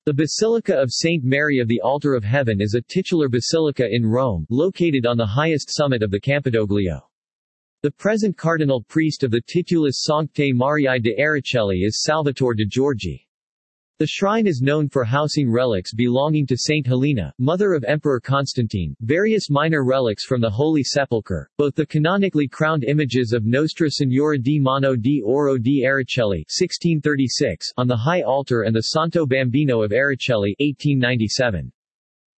The Basilica of Saint Mary of the Altar of Heaven is a titular basilica in Rome, located on the highest summit of the Campidoglio. The present cardinal priest of the Titulus Sanctae Mariae de Aracelli is Salvatore de Giorgi. The shrine is known for housing relics belonging to Saint Helena, mother of Emperor Constantine, various minor relics from the Holy Sepulchre, both the canonically crowned images of Nostra Signora di Mano di Oro di Aracelli 1636 on the high altar and the Santo Bambino of Aracelli 1897.